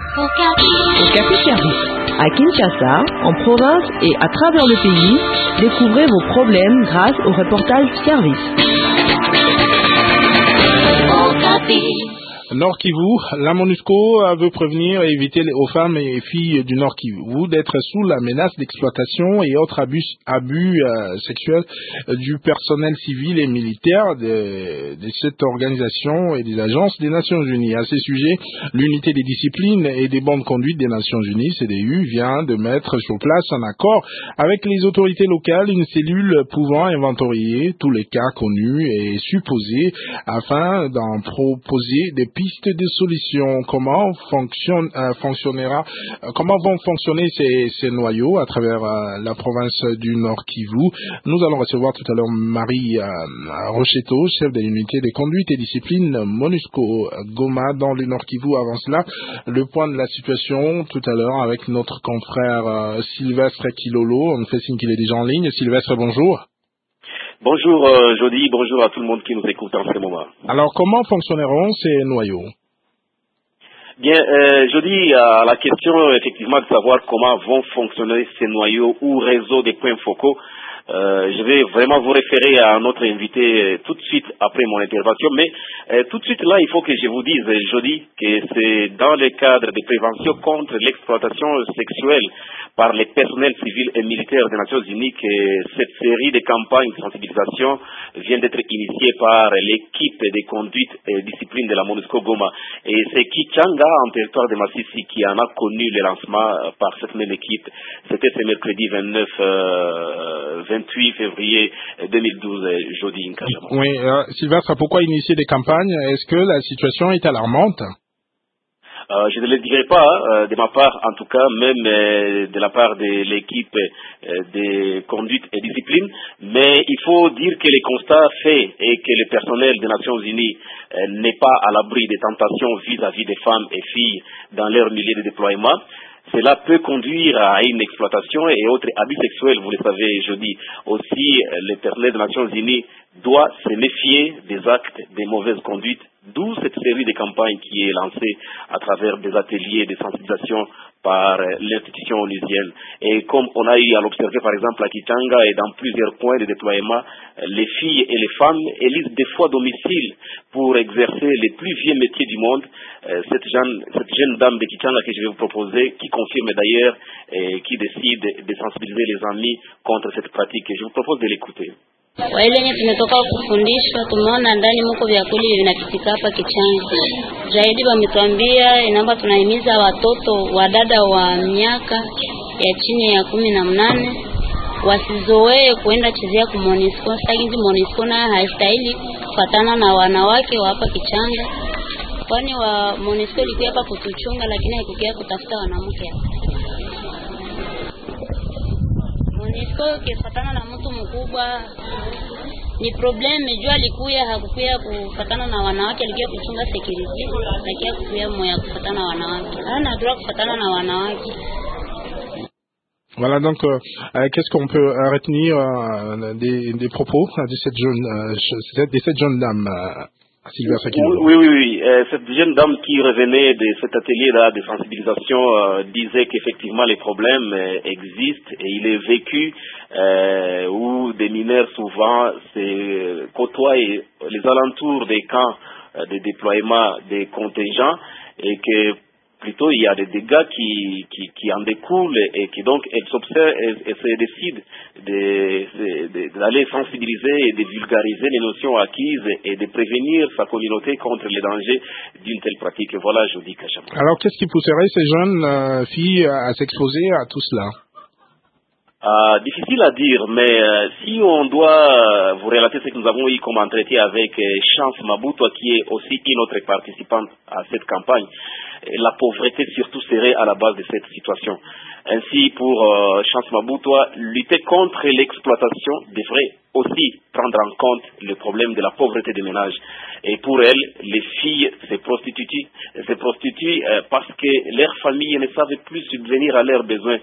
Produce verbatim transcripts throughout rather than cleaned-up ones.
Okapi Service. À Kinshasa, en province et à travers le pays, découvrez vos problèmes grâce au reportage Service. Okapi. Nord Kivu, la MONUSCO veut prévenir et éviter aux femmes et filles du Nord Kivu d'être sous la menace d'exploitation et autres abus, abus euh, sexuels du personnel civil et militaire de, de cette organisation et des agences des Nations Unies. À ces sujets, l'unité des disciplines et des bonnes conduites des Nations Unies, C D U, vient de mettre sur place un accord avec les autorités locales, une cellule pouvant inventorier tous les cas connus et supposés afin d'en proposer des pistes de solutions. Comment fonctionne, euh, fonctionnera, euh, comment vont fonctionner ces, ces noyaux à travers euh, la province du Nord Kivu? Nous allons recevoir tout à l'heure Marie euh, Rochetto, chef de l'unité des conduites et disciplines MONUSCO Goma dans le Nord Kivu. Avant cela, le point de la situation tout à l'heure avec notre confrère euh, Sylvestre Kilolo. On fait signe qu'il est déjà en ligne. Sylvestre, bonjour. Bonjour euh, Jody, bonjour à tout le monde qui nous écoute en ce moment. Alors, comment fonctionneront ces noyaux? Bien, euh, Jody, à la question effectivement de savoir comment vont fonctionner ces noyaux ou réseaux des points focaux, euh, je vais vraiment vous référer à notre invité euh, tout de suite après mon intervention. Mais euh, tout de suite là, il faut que je vous dise, Jody, que c'est dans le cadre de prévention contre l'exploitation sexuelle par les personnels civils et militaires des Nations Unies que cette série de campagnes de sensibilisation vient d'être initiée par l'équipe de conduite et discipline de la MONUSCO Goma. Et c'est Kichanga, en territoire de Massissi, qui en a connu le lancement par cette même équipe. C'était ce mercredi vingt-neuf, euh, vingt-huit février deux mille douze, jeudi. Oui, euh, Sylvestre, pourquoi initier des campagnes? Est-ce que la situation est alarmante? Euh, je ne le dirai pas, euh, de ma part en tout cas, même euh, de la part de l'équipe euh, de conduite et discipline, mais il faut dire que le constat fait est que le personnel des Nations Unies euh, n'est pas à l'abri des tentations vis-à-vis des femmes et filles dans leur milieu de déploiement. Cela peut conduire à une exploitation et autres abus sexuels, vous le savez, je dis. Aussi, le personnel des Nations Unies doit se méfier des actes de mauvaise conduite, d'où cette série de campagnes qui est lancée à travers des ateliers de sensibilisation par l'institution onusienne. Et comme on a eu à l'observer par exemple à Kitanga et dans plusieurs points de déploiement, les filles et les femmes élisent des fois domicile pour exercer les plus vieux métiers du monde. Cette jeune, cette jeune dame de Kitanga que je vais vous proposer, qui confirme d'ailleurs et qui décide de sensibiliser les amis contre cette pratique. Je vous propose de l'écouter. Kwa ile yenye tumetoka kufundishwa, tumeona ndani mko vyakula vinapitika hapa Kichanga. Zaidi wametuambia inaomba tunahimiza watoto wa dada wa miaka ya chini ya kumi na mnane wasizoee kuenda chezea ku MONUSCO. Sasa MONUSCO na haistahili kufatana na wanawake wa hapa Kichanga. Kwani wa MONUSCO ilikuwa hapa kutuchunga, lakini haikukia kutafuta wanawake. MONUSCO kifatana na mtu mkubwa ni problem. Jua alikuya hakukuya kufatana na wanawake, alikuya kuchunga security, lakini hakukuya moya kufatana na wanawake. Hana droit kufatana na wanawake. Voilà, donc euh, euh, qu'est-ce qu'on peut euh, retenir euh, des, des propos de cette jeune, euh, de cette jeune dame euh, Oui, oui, oui. Euh, cette jeune dame qui revenait de cet atelier-là de sensibilisation euh, disait qu'effectivement les problèmes euh, existent et il est vécu euh, où des mineurs souvent se côtoient les alentours des camps euh, de déploiement des contingents et que plutôt il y a des dégâts qui, qui, qui en découlent et qui donc elle s'observe et, et se décide de, de, d'aller sensibiliser et de vulgariser les notions acquises et de prévenir sa communauté contre les dangers d'une telle pratique. Voilà, je dis Kachama. Alors qu'est-ce qui pousserait ces jeunes euh, filles à s'exposer à tout cela? Euh, difficile à dire, mais euh, si on doit euh, vous relater ce que nous avons eu comme entretien avec euh, Chance Mabutwa, qui est aussi une autre participante à cette campagne, la pauvreté surtout serait à la base de cette situation. Ainsi, pour euh, Chance Mabutwa, lutter contre l'exploitation devrait aussi prendre en compte le problème de la pauvreté des ménages. Et pour elle, les filles se prostituent, se prostituent euh, parce que leurs familles ne savent plus subvenir à leurs besoins.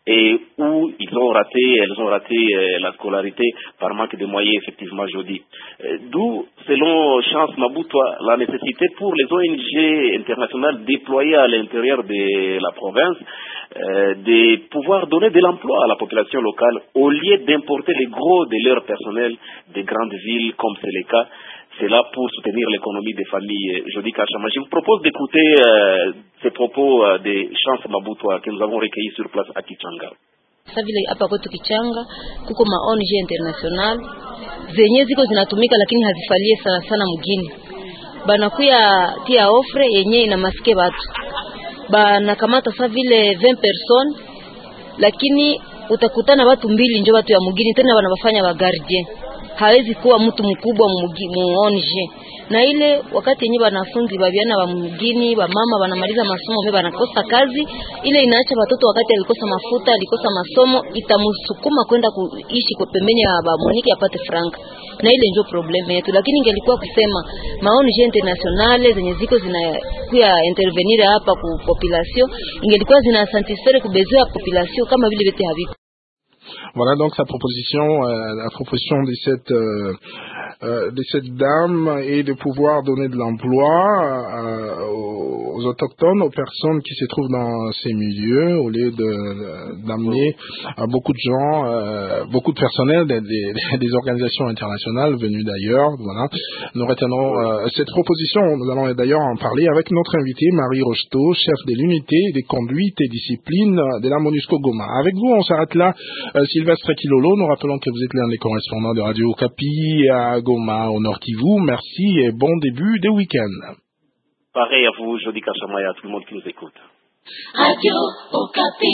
et où ils ont raté, elles ont raté euh, la scolarité par manque de moyens, effectivement, je dis. Euh, D'où, selon Chance Mabutwa, la nécessité pour les O N G internationales déployées à l'intérieur de la province euh, de pouvoir donner de l'emploi à la population locale au lieu d'importer les gros de leur personnel des grandes villes, comme c'est le cas. C'est là pour soutenir l'économie des familles Jody Kachama. Je vous propose d'écouter euh, ces propos euh, de Chance Mabutwa que nous avons recueillis sur place à Kichanga. Sasa vile hapa kwetu Kichanga kuko ma O N G international zenye ziko zinatumika lakini hazifalie sana sana mgini. Banakuya tia ofre yenye ina maske watu. Banakamata sasa vile vingt personnes lakini utakutana watu mbili ndio watu ya mgini tena wanawafanya wa gardien. Hawezi kuwa mtu mkubwa mu O N G. Na ile wakati yenyewe wanafunzi babiana wa mgini wa mama wanamaliza masomo wao wanakosa kazi, ile inaacha watoto wakati alikosa mafuta, alikosa masomo, itamsukuma kwenda kuishi kwa pembeni ya baba Monique apate franka. Na ile ndio problem yetu, lakini ingelikuwa kusema ma O N G internationale zenye ziko zinakuya intervenir hapa ku population, ingelikuwa zina satisfaire kubezoa population kama vile vete haviko. Voilà donc sa proposition, euh, la proposition de cette euh, euh, de cette dame est de pouvoir donner de l'emploi euh, aux, aux autochtones, aux personnes qui se trouvent dans ces milieux, au lieu de d'amener à beaucoup de gens, euh, beaucoup de personnel, des, des, des organisations internationales venues d'ailleurs. Voilà, nous retenons euh, cette proposition. Nous allons d'ailleurs en parler avec notre invité Marie Rocheteau, chef de l'unité des conduites et disciplines de la MONUSCO Goma. Avec vous, on s'arrête là. Euh, Sylvestre Kilolo, nous rappelons que vous êtes l'un des correspondants de Radio Okapi à Goma, au Nord Kivu. Merci et bon début de week-end. Pareil à vous, Jody Kachama, et à tout le monde qui nous écoute. Radio Okapi.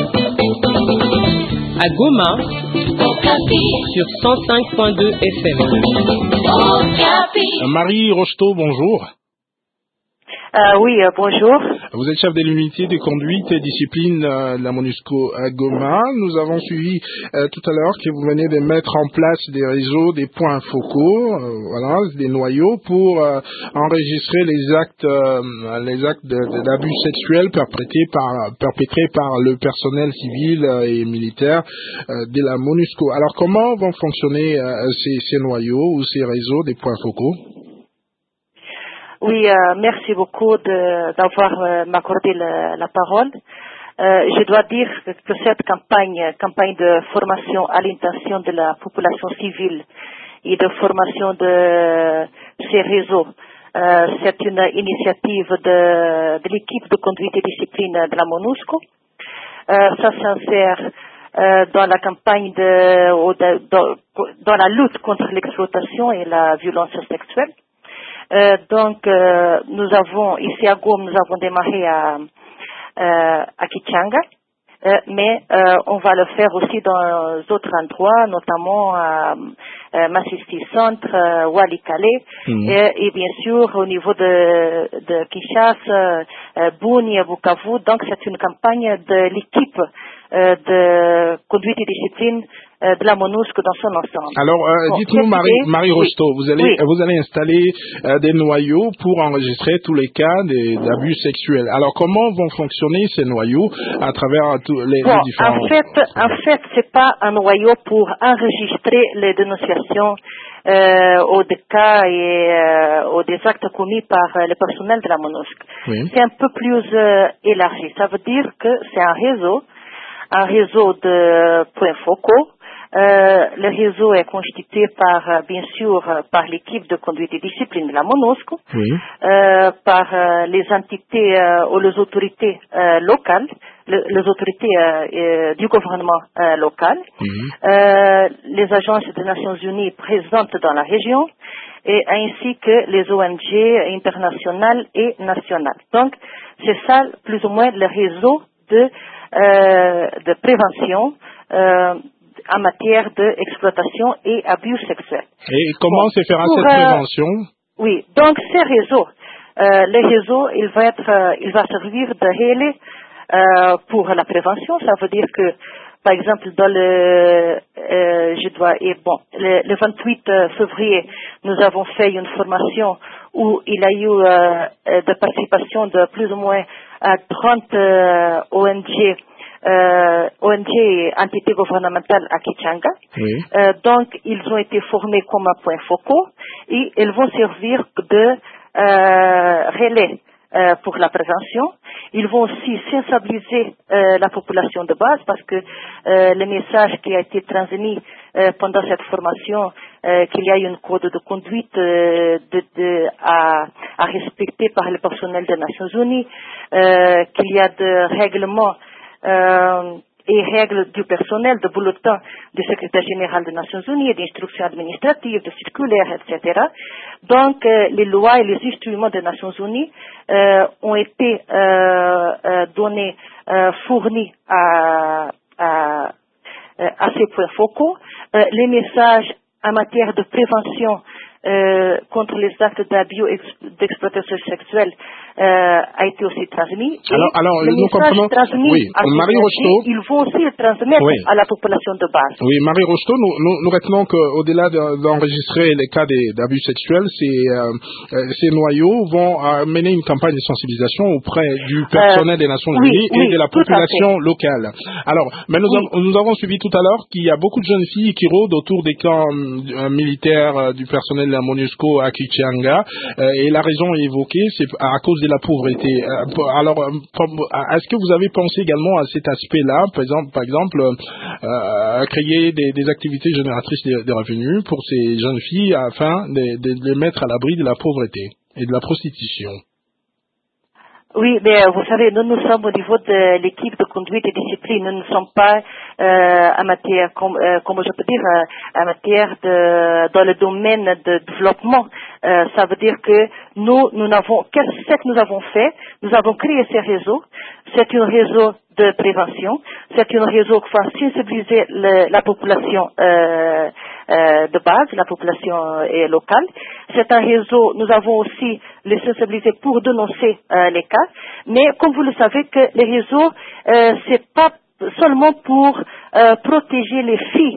À Goma, Okapi. sur cent cinq point deux F M. Okapi. Marie Rocheteau, bonjour. Euh, oui, euh, bonjour. Vous êtes chef de l'unité des conduites et disciplines euh, de la MONUSCO à Goma. Nous avons suivi euh, tout à l'heure que vous venez de mettre en place des réseaux, des points focaux, euh, voilà, des noyaux pour euh, enregistrer les actes, euh, les actes de, de, d'abus sexuels perpétrés par, perpétrés par le personnel civil euh, et militaire euh, de la MONUSCO. Alors, comment vont fonctionner euh, ces, ces noyaux ou ces réseaux des points focaux? Oui, euh, merci beaucoup de, d'avoir euh, m'accordé la, la parole. Euh, je dois dire que, que cette campagne, campagne de formation à l'intention de la population civile et de formation de ces réseaux, euh, c'est une initiative de, de l'équipe de conduite et discipline de la MONUSCO. Euh, ça s'insère euh, dans la campagne de, de, de, dans la lutte contre l'exploitation et la violence sexuelle. Euh, donc, euh, nous avons, ici à Goma, nous avons démarré à, euh, à Kichanga, euh, mais euh, on va le faire aussi dans d'autres endroits, notamment à euh, Massissi Centre, euh, Walikale, mmh. et, et bien sûr au niveau de, de Kinshasa, euh, Buni et Bukavu. Donc, c'est une campagne de l'équipe euh, de conduite et discipline de la MONUSCO dans son ensemble. Alors, euh, bon, dites-nous, Marie, Marie Rocheteau, oui. vous allez oui. vous allez installer euh, des noyaux pour enregistrer tous les cas des, d'abus sexuels. Alors, comment vont fonctionner ces noyaux à travers tous les, bon, les différents... En fait, en fait, c'est pas un noyau pour enregistrer les dénonciations euh, aux des cas et euh, aux des actes commis par euh, le personnel de la MONUSCO. Oui. C'est un peu plus euh, élargi. Ça veut dire que c'est un réseau, un réseau de points focaux. Euh, le réseau est constitué par, euh, bien sûr, euh, par l'équipe de conduite et discipline de la MONUSCO, oui. euh, par euh, les entités euh, ou les autorités euh, locales, le, les autorités euh, euh, du gouvernement euh, local, oui. euh, les agences des Nations Unies présentes dans la région, et ainsi que les O N G internationales et nationales. Donc, c'est ça plus ou moins le réseau de, euh, de prévention euh, en matière d'exploitation et abus sexuels. Et comment bon, se fera pour, cette prévention? euh, Oui, donc ces réseaux, euh, les réseaux, il va être, euh, il va servir de relais euh, pour la prévention. Ça veut dire que, par exemple, dans le, euh, je dois, et bon, le, le vingt-huit février, nous avons fait une formation où il y a eu euh, de participation de plus ou moins à trente euh, O N G euh, O N G et entité gouvernementale à Kichanga. Oui. Euh, donc, ils ont été formés comme un point focaux et ils vont servir de euh, relais euh, pour la prévention. Ils vont aussi sensibiliser euh, la population de base parce que euh, le message qui a été transmis euh, pendant cette formation, euh, qu'il y a une code de conduite euh, de, de, à, à respecter par le personnel des Nations Unies, euh, qu'il y a des règlements euh, et règles du personnel, de bulletin du secrétaire général des Nations Unies, d'instructions administratives, de circulaires, et cetera. Donc, euh, les lois et les instruments des Nations Unies euh, ont été euh, euh, donnés, euh, fournis à, à, à ces points focaux. Euh, les messages en matière de prévention euh, contre les actes d'abus d'exploitation sexuelle euh, a été aussi transmis. Alors, et alors le nous comprenons. transmis Oui, à Marie Rocheteau. ils vont aussi le transmettre Oui. à la population de base. Oui, Marie Rocheteau, nous, nous, nous retenons qu'au-delà de, d'enregistrer les cas des, d'abus sexuels, ces, euh, ces noyaux vont euh, mener une campagne de sensibilisation auprès du personnel euh, des Nations oui, Unies oui, et de la population locale. Alors, mais nous, oui. av- nous avons suivi tout à l'heure qu'il y a beaucoup de jeunes filles qui rôdent autour des camps euh, militaires euh, du personnel de la MONUSCO à Kichanga, euh, et la raison évoquée, c'est à cause de la pauvreté. Euh, alors, euh, est-ce que vous avez pensé également à cet aspect-là, par exemple, par exemple euh, à créer des, des activités génératrices de, de revenus pour ces jeunes filles afin de, de, de les mettre à l'abri de la pauvreté et de la prostitution? Oui, mais vous savez, nous, nous sommes au niveau de l'équipe de conduite et discipline. Nous ne sommes pas euh, en matière, comme, euh, comme je peux dire, euh, en matière de, dans le domaine de développement. Euh, ça veut dire que nous, nous n'avons, qu'est-ce que nous avons fait? Nous avons créé ces réseaux. C'est un réseau de prévention. C'est un réseau qui va sensibiliser le, la population euh, euh, de base, la population euh, locale. C'est un réseau, nous avons aussi les sensibiliser pour dénoncer euh, les cas. Mais comme vous le savez, que les réseaux, euh, c'est pas seulement pour euh, protéger les filles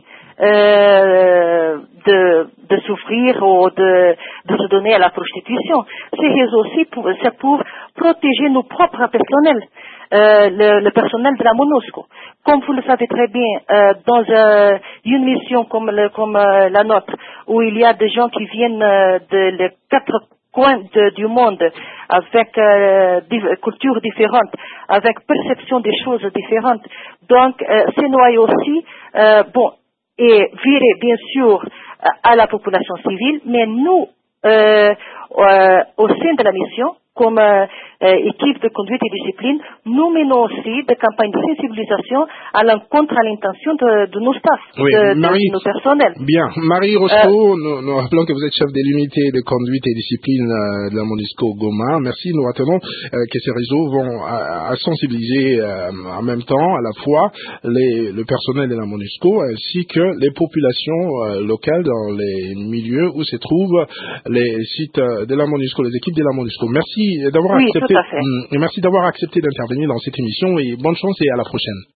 euh, de, de souffrir ou de, de se donner à la prostitution. Ces réseaux aussi, pour, c'est pour protéger nos propres personnels. Euh, le, le personnel de la MONUSCO. Comme vous le savez très bien, euh, dans euh, une mission comme, le, comme euh, la nôtre, où il y a des gens qui viennent euh, de les quatre coins de, du monde, avec euh, div- cultures différentes, avec perception des choses différentes. Donc, euh, ces noyaux aussi, euh, bon, et virés bien sûr à la population civile, mais nous, euh, euh, au sein de la mission, comme euh, euh, équipe de conduite et discipline, nous menons aussi des campagnes de sensibilisation à l'encontre, à l'intention de, de nos staffs, oui, de, Marie, de nos personnels. Bien. Marie Rocheteau, Euh, nous, nous rappelons que vous êtes chef de l'unité de conduite et discipline euh, de la MONUSCO Goma. Merci. Nous retenons euh, que ces réseaux vont à, à sensibiliser euh, en même temps, à la fois, les, le personnel de la MONUSCO ainsi que les populations euh, locales dans les milieux où se trouvent les sites euh, de la MONUSCO, les équipes de la MONUSCO. Merci d'avoir oui, accepté, tout à fait. merci d'avoir accepté d'intervenir dans cette émission et bonne chance et à la prochaine.